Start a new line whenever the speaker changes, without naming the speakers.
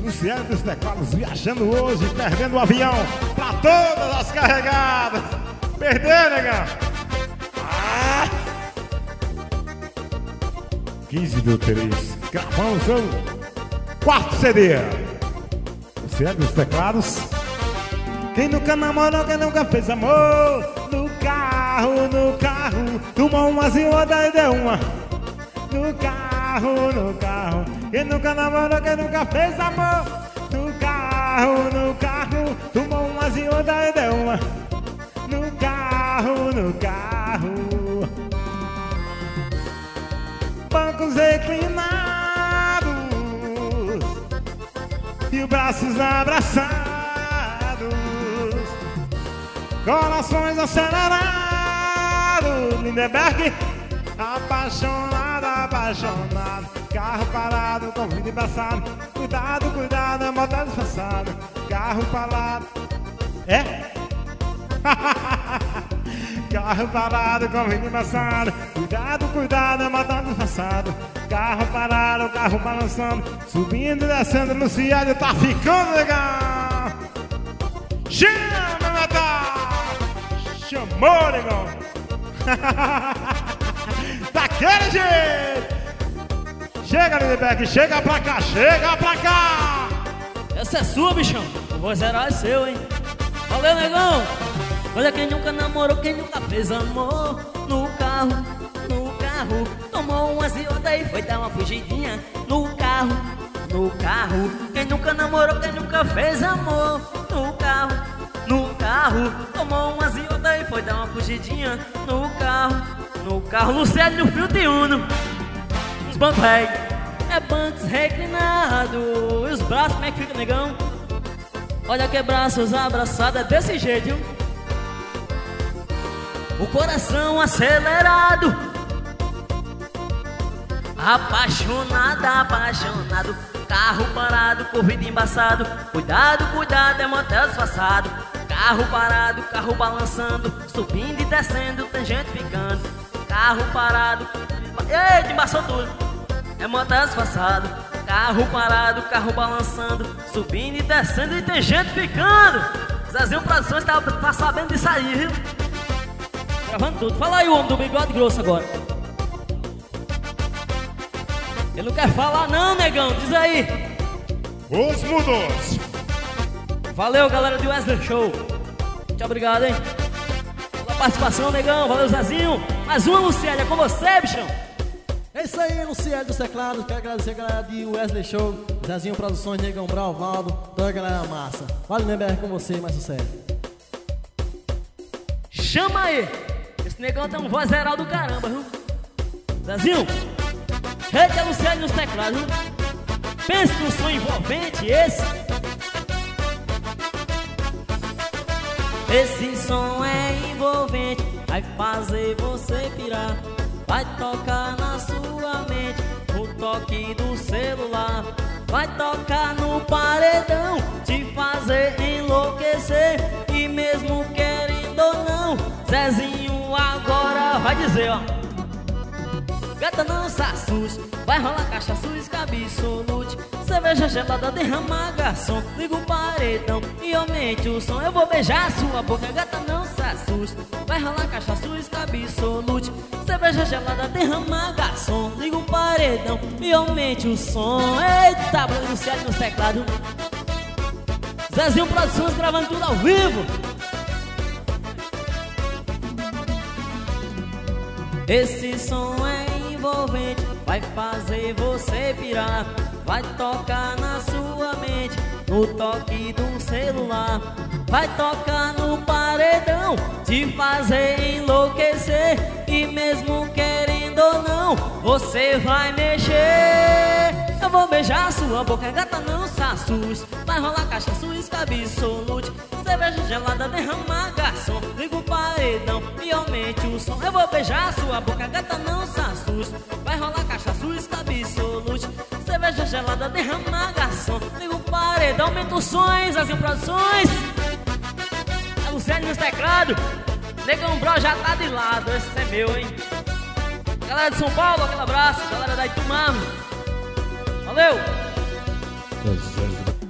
Luciano dos teclados viajando hoje, perdendo o avião pra todas as carregadas. Perdeu, negão. 15/3, gravando o seu quarto CD. Luciano dos teclados. Quem nunca namorou, quem nunca fez amor? No carro, tomou umas e outra e deu uma. No carro. Quem nunca namorou, quem nunca fez amor? No carro, tomou umas e outra e deu uma. No carro. Bancos reclinados e os braços abraçados, corações acelerados. Lindenberg, apaixonado. Carro parado, com vidro embaçado. Cuidado, é motor disfarçado. Carro parado. É? Carro parado, com vidro embaçado. Cuidado, é motor disfarçado. Carro parado, carro balançando. Subindo e descendo, Luciano tá ficando legal. Chama, Natal! Chamou, negão! Daquele jeito! Chega, Lindenberg, chega pra cá!
Essa é sua, bichão. O vozeral é seu, hein? Valeu, negão! Olha quem nunca namorou, quem nunca fez amor. No carro, tomou umas e outra e foi dar uma fugidinha. No carro. Quem nunca namorou, quem nunca fez amor. No carro, tomou umas e outra e foi dar uma fugidinha. No carro, Luciano no fio de Uno. Os bancos bancos reclinados. E os braços, como é que fica, negão? Olha que braços abraçados, é desse jeito, viu? O coração acelerado, apaixonado. Carro parado, corrida embaçado. Cuidado, é motel disfarçado. Carro parado, carro balançando. Subindo e descendo, tem gente ficando. Carro parado, eita, embaçou tudo. É motel disfarçado. Carro parado, carro balançando. Subindo e descendo e tem gente ficando. Zezinho Produções tá sabendo disso aí, viu? Gravando tudo. Fala aí o homem do bigode grosso agora. Ele não quer falar não, negão, diz aí.
Os mudos.
Valeu, galera do Wesley Show. Muito obrigado, hein, pela participação, negão. Valeu, Zezinho. Mais uma, Luciane, é com você, bichão.
É isso aí, Luciane dos teclados. Quero agradecer a galera de Wesley Show, Zezinho Produções, Negão Brau, Valdo, toda a galera massa. Vale, Lindenberg, com você, mais sucesso.
Chama aí. Esse negão tem um vozeral do caramba, viu? Zezinho, rede a Luciane nos teclados, viu? Pensa num som envolvente esse. Esse som é envolvente, vai fazer você pirar. Vai tocar na sua mente, no toque do celular. Vai tocar no paredão, te fazer enlouquecer. E mesmo querendo ou não, Zezinho agora vai dizer, ó. Gata, não se assuste, vai rolar cachaça, escabe absolute. Cerveja gelada, derrama garçom. Liga o paredão e aumente o som. Eu vou beijar sua boca, gata, não se assuste. Vai rolar cachaça, escabe absolute. Cerveja gelada, derrama garçom. Liga o paredão e aumente o som. Eita, Bruno Luciano nos teclados. Zezinho Produções gravando tudo ao vivo. Esse som é envolvente, vai fazer você pirar. Vai tocar na sua mente, no toque do celular. Vai tocar no paredão, te fazer enlouquecer. E mesmo querendo ou não, você vai mexer. Eu vou beijar sua boca, gata, não se assuste. Vai rolar cachaça, escabe absolute. Cerveja gelada, derrama garçom. Liga o paredão e aumente o som. Eu vou beijar sua boca, gata, não se assuste. Vai rolar cachaça, escabe absolute. Cerveja gelada, derrama garçom. Liga o paredão, aumenta os sons, Zezinho Produções. A Luciane nos teclados. Negão Bro já tá de lado, esse é meu, hein. Galera de São Paulo, aquele abraço. Galera da Itumar, valeu.
Exército